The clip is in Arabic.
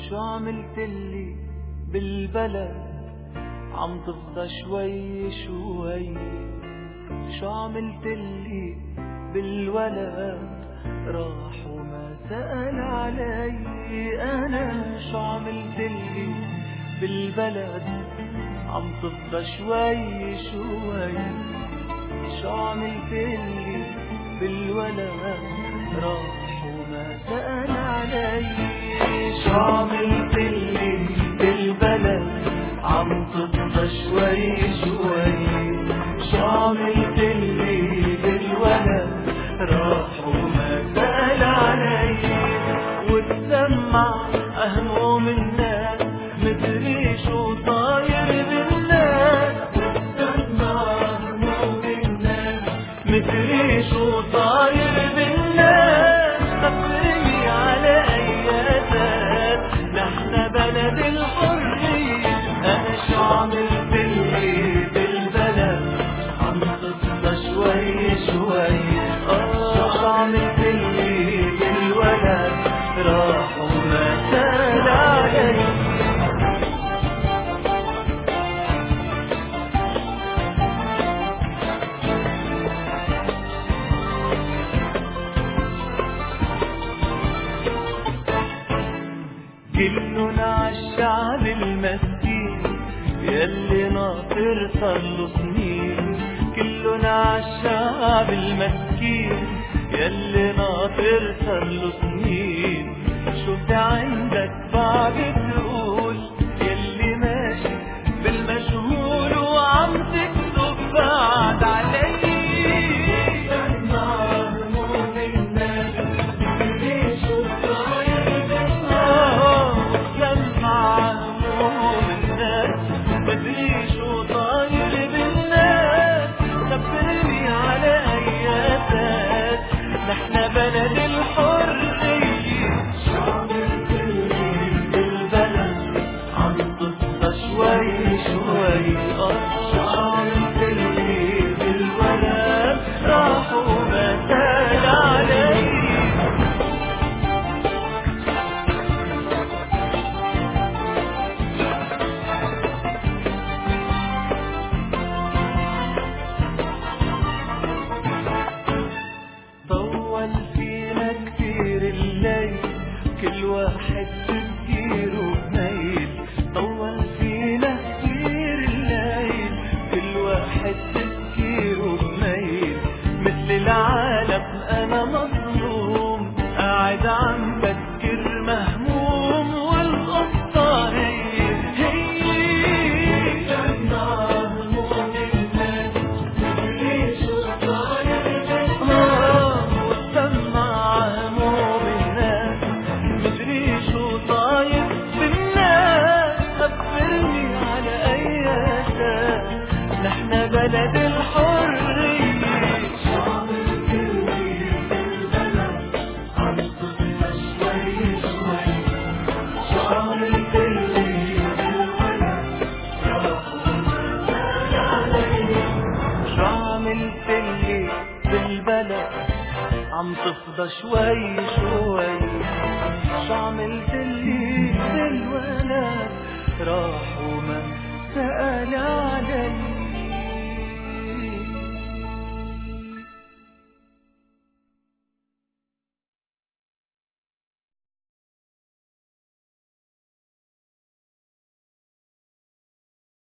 شو عملتلي بالبلد عم تفضى شوي شوي؟ شو عملتلي بالولد راح وما سأل علي؟ أنا شو عملتلي بالبلد عم تفضى شوي شوي؟ شو عملتلي بالولد راح وما سأل علي؟ شو عملتلي بالبلد عم تفضى شوي شوي؟ شو عملتلي بالولد راح وما سأل علي؟ وتسمع هموم الناس مدري شو طاير بالناس، وتسمع هموم الناس مدري شو طاير بالناس. خبرني على أياتك نحن بلد الحرية. أنا شو عملتلي بالبلد عم تفضى شوي شوي؟ شو عملتلي بالولد راح وما سأل علي؟ كلنا عالشعب المسكين يلي ناطر صارله سنين. كلنا عالشعب المسكين يلي ناطر صارله سنين. شو في عندك بعد تقول يلي ماشي بالمجهول وعم تكتب بعد علي؟ نحن بلد الحرية. شو عملتلي بالبلد عم تفضى شوي شوي؟ شو عملتلي بالولد راح وما سأل علي؟ طول فينا كتير الليل كل واحد تفكيره بميل. طول فينا كتير الليل كل واحد تفكيره بميل. مثل العالم أنا مظلوم قاعد عم بفكر مهموم. والقصة هي نحن بلد الحرية. شو عملتلي بالبلد عم تفضى شوي شوي؟ شو عملتلي بالولد راح وما سأل علي؟ شو عملتلي بالبلد عم تفضى شوي شوي؟ شو عملتلي بالولد راح وما